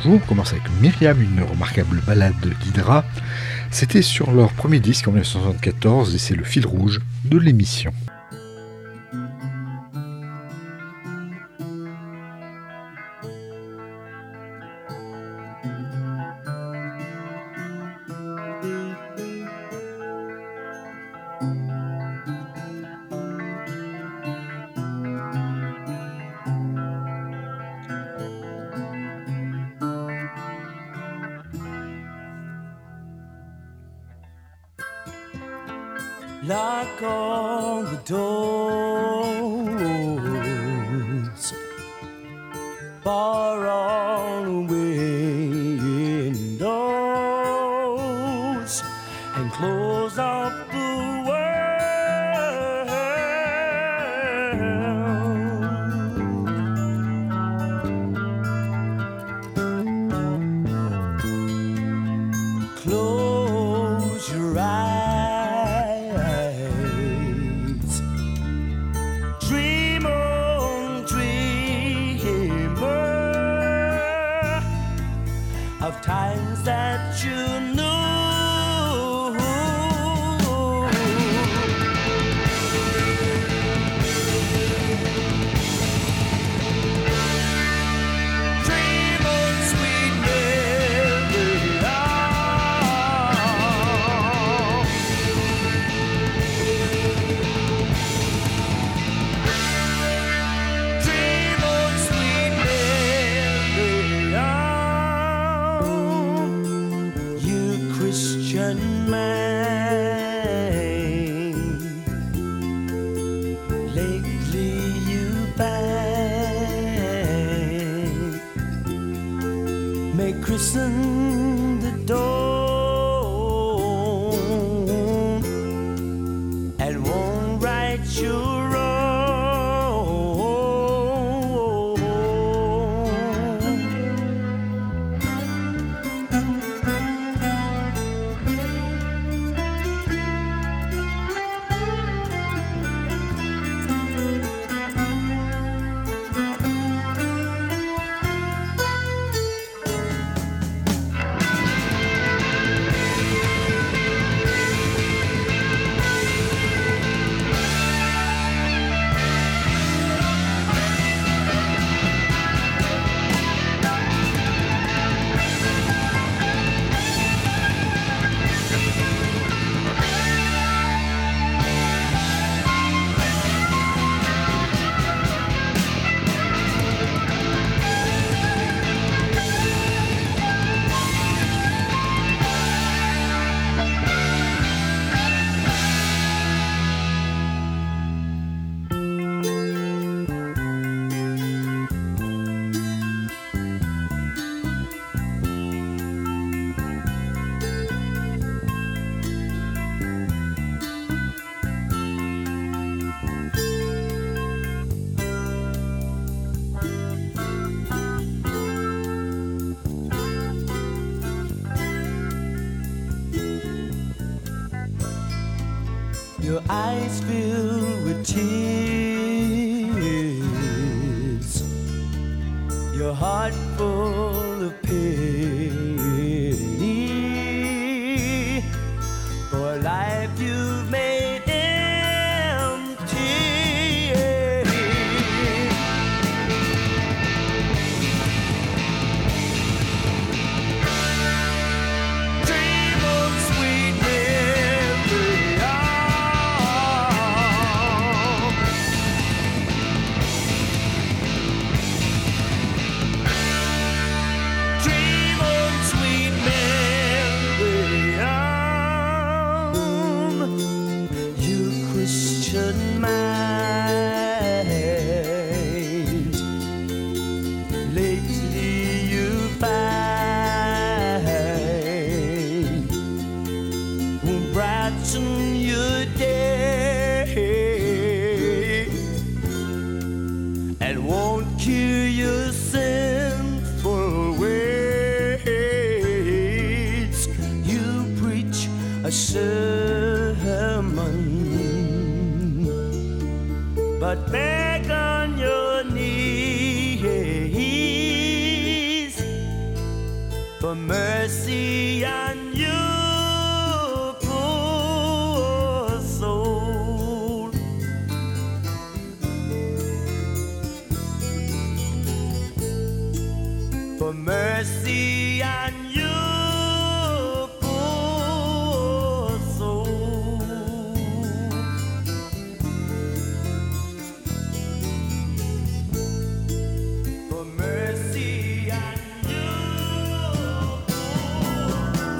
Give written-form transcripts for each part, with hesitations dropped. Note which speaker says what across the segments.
Speaker 1: vous. On commence avec Myriam, une remarquable ballade d'Hydra. C'était sur leur premier disque en 1974 et c'est le fil rouge de l'émission.
Speaker 2: Lock all the doors, bar all the windows, and close off the world. Close your eyes. Of times that you knew. Dream on, sweet Mary, dream on, sweet Mary, Christian man, lately you bang, may christen the dawn and won't right your wrong. Your eyes filled with tears, your heart full of pity for a life you've made empty. Dream of sweet memory. Dream on, sweet Miriam, you Christian mind. Lately you find won't brighten your day and won't cure your sinful ways. You preach a sermon, but beg on your knees for mercy on your poor soul. For mercy on your poor soul. For mercy on your poor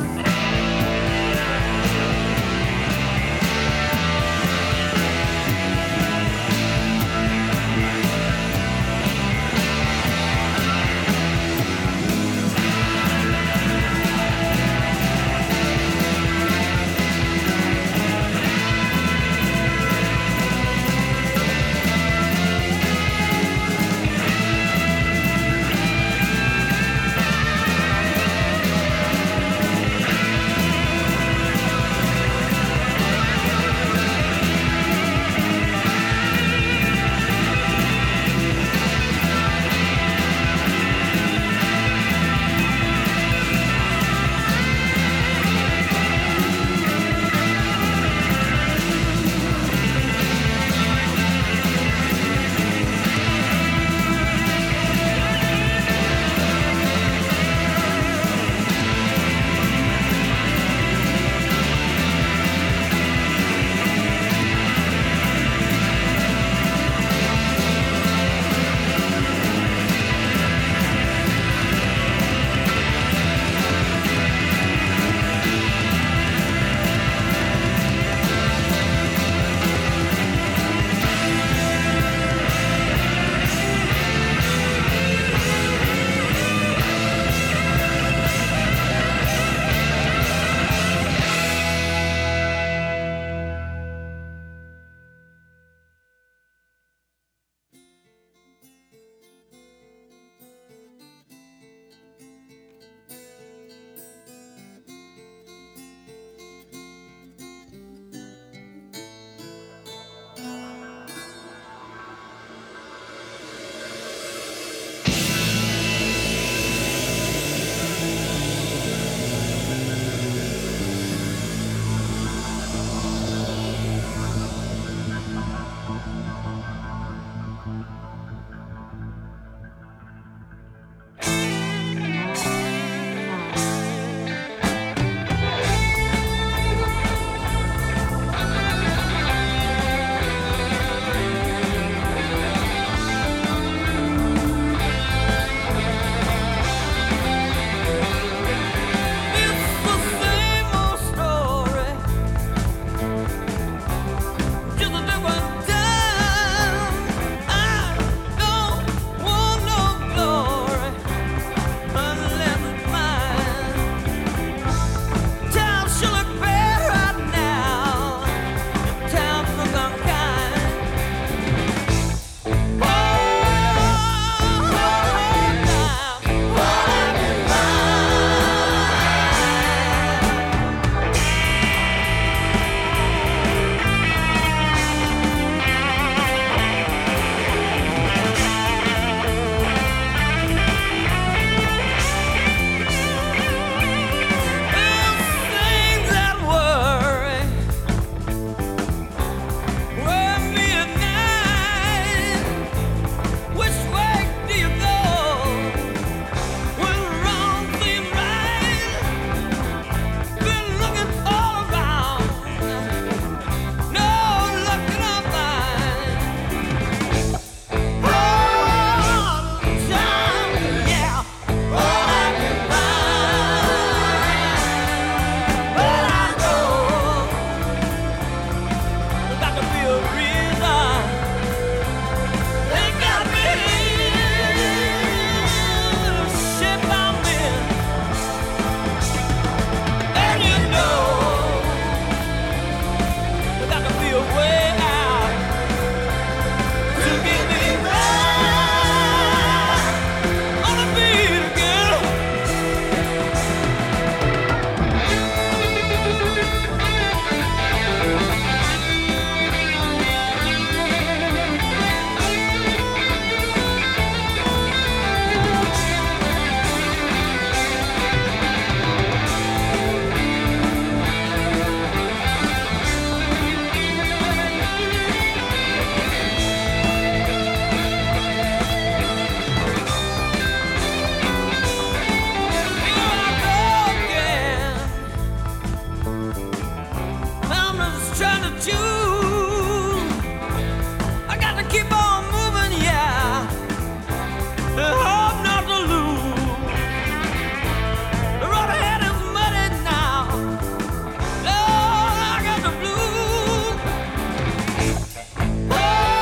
Speaker 2: to choose. I got to keep on moving, yeah. Hope not to lose. The road ahead is muddy now. Lord, I got the blues. Oh,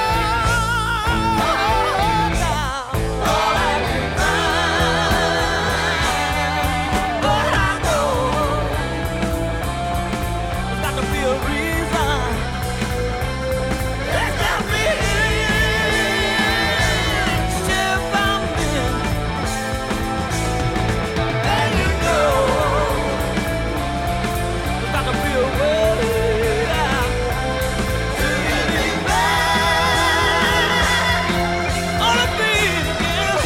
Speaker 2: now all I can find, but I know there's got to be a reason. There's got to be a ship I'm in. And you know there's got to be a way out to get me back on the beat again.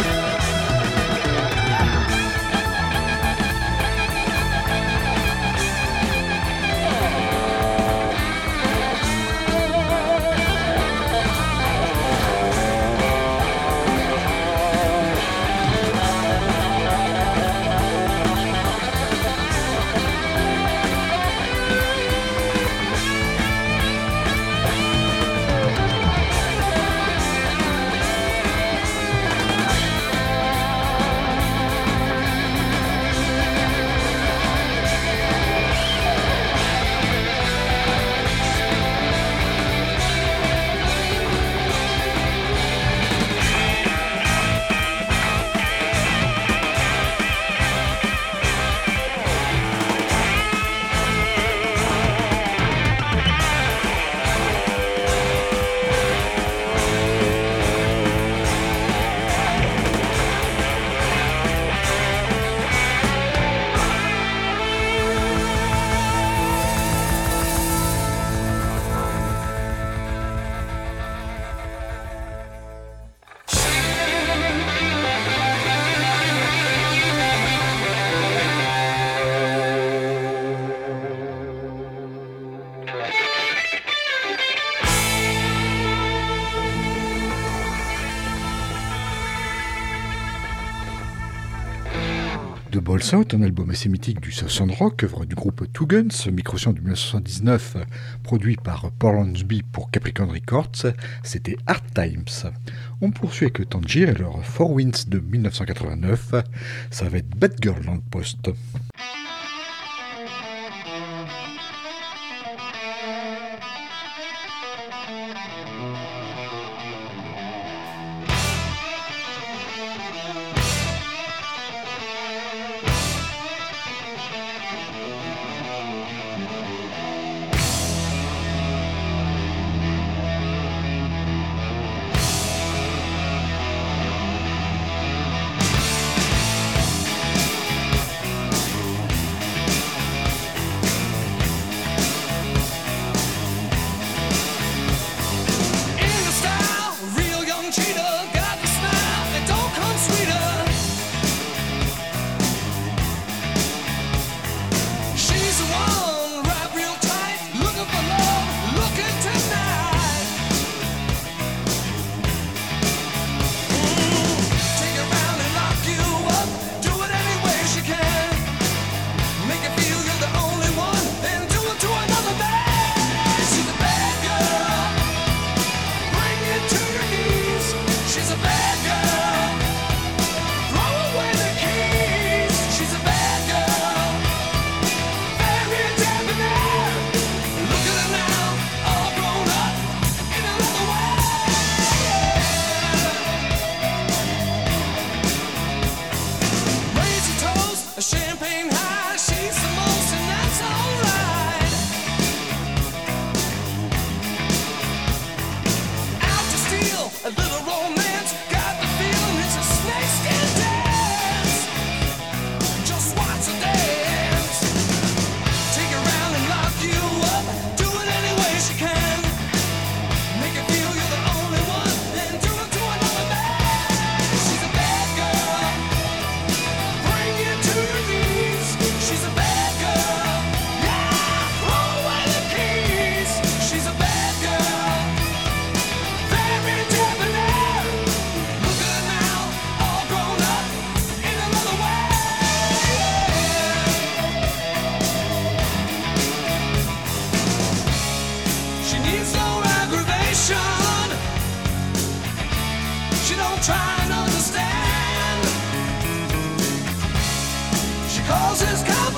Speaker 1: The Balls Out, un album assez mythique du Southern Rock, œuvre du groupe Two Guns, micro-son de 1979, produit par Paul Hornsby pour Capricorn Records, c'était Hard Times. On poursuit avec le Tangier et leur Four Winds de 1989, ça va être Bad Girl dans le poste.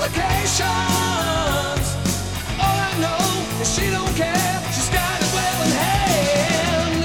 Speaker 2: complications. All I know is she don't care. She's got it well in hand.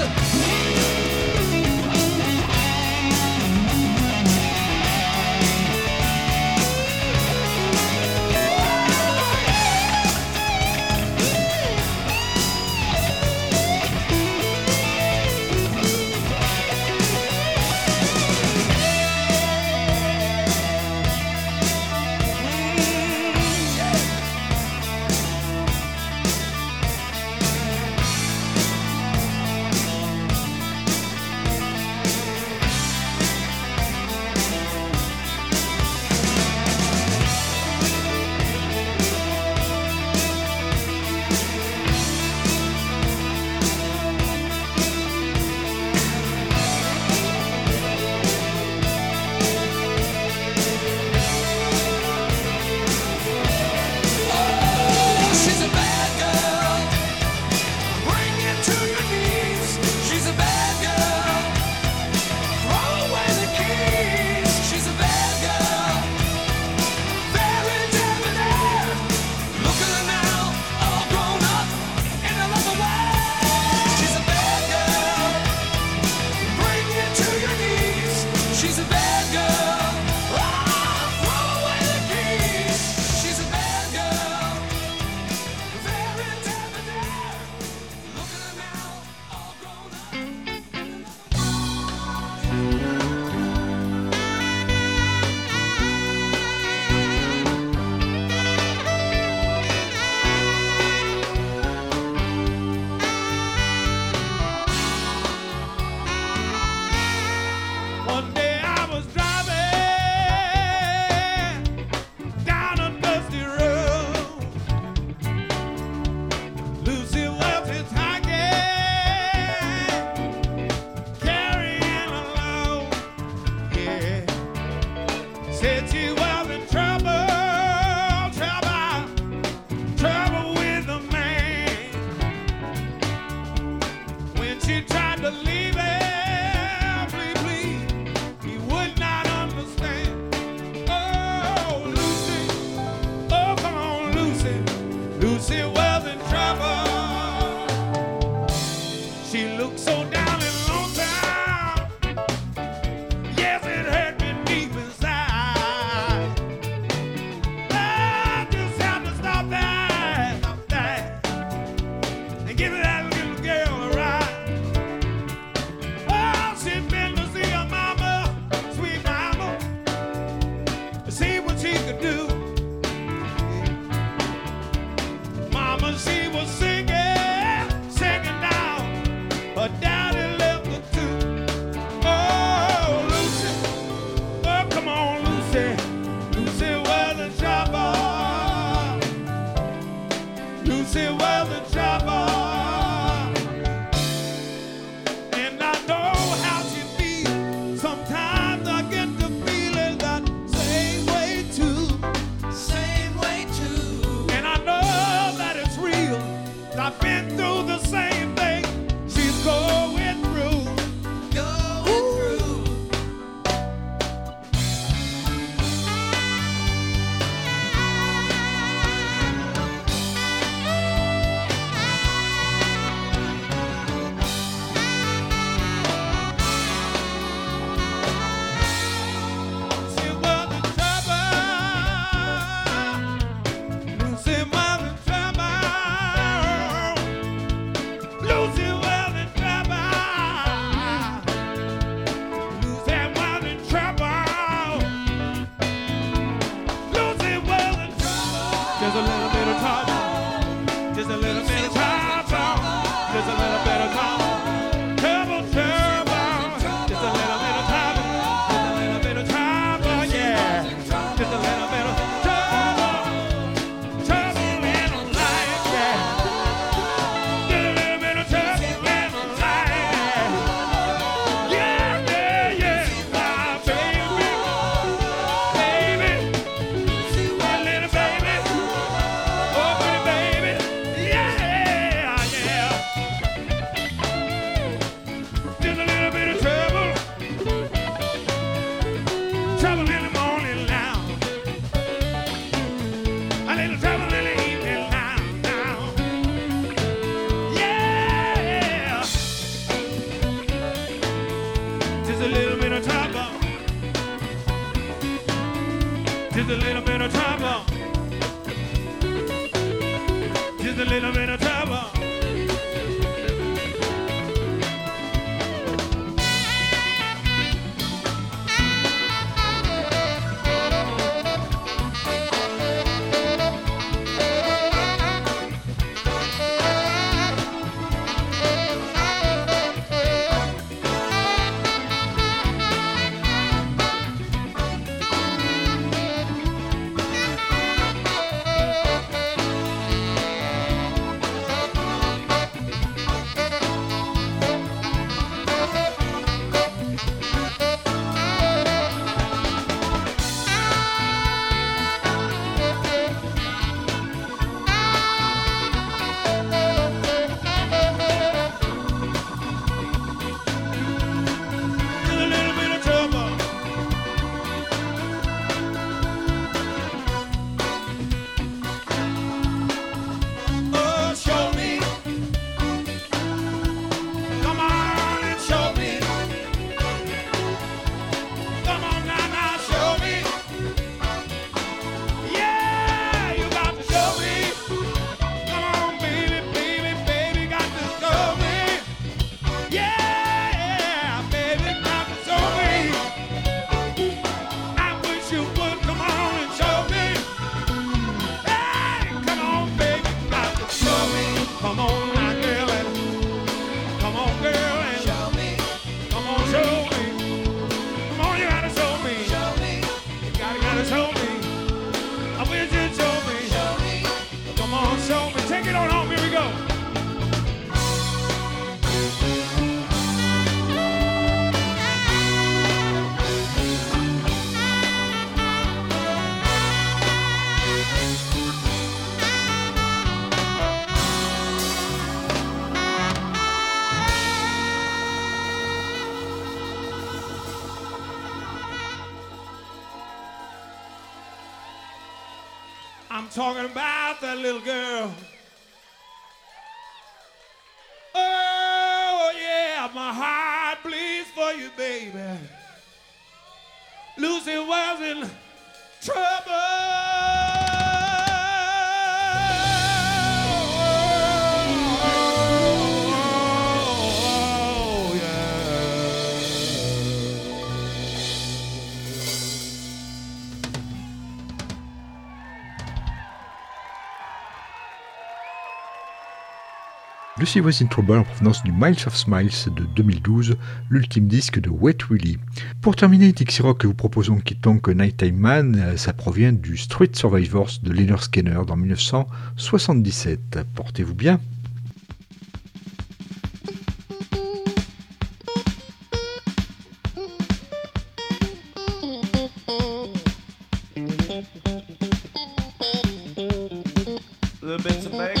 Speaker 2: She's a bad girl. Bring it to your knees. She's a bad girl. Throw away the keys. She's a bad girl. Very debonair. Look at her now, all grown up in a love way. She's a bad girl. Bring it to your knees. She's a bad girl. Throw away the keys. She's a bad girl. Very debonair. Look at her now, all grown up.
Speaker 3: One day I was driving down a dusty road. Lucy was hitchhiking, carrying a load. Yeah, said she was in trouble, trouble with a man. When she tried to leave him, please, he would not understand. Oh, Lucy, oh, come on, Lucy. Lucy was in trouble. She looked so down and lonesome. Yes, it hurt me deep inside. I just have to stop that, and give that little girl a ride. Oh, she's been to see her mama, sweet mama, to see what she could do. Mama, she was singing down. Her daddy left her too. Oh, Lucy, oh, come on, Lucy. Lucy was in trouble. Lucy was in trouble. And I know how she feels. Sometimes I get the feeling that same way too.
Speaker 2: Same way too.
Speaker 3: And I know that it's real. I've been through the same thing she's going through.
Speaker 2: Going through.
Speaker 3: She was in trouble. Lucy was in trouble. Lucy was in trouble. Lucy was in trouble. Lucy was in trouble. Just a little bit of trouble. Just a little bit of trouble. Just a little bit of trouble. Trouble, trouble. Just a little bit of trouble. Just a little bit of trouble, yeah. Just a little bit of trouble. Trouble in her life, yeah. Just a little bit of trouble in her life, yeah. Yeah, yeah, my baby. Baby. My little baby. Oh, pretty baby. Yeah, yeah. just a little bit of trouble. I'm talking about that little girl. Oh, yeah, my heart bleeds for you, baby. Lucy was in trouble.
Speaker 1: Lucy Was in Trouble en provenance du Miles of Smiles de 2012, l'ultime disque de Wet Willie. Pour terminer, Dixie Rock vous proposons Tonk Nighttime Man, ça provient du Street Survivors de Lynyrd Skynyrd dans 1977. Portez-vous bien.
Speaker 3: Little bits of bacon.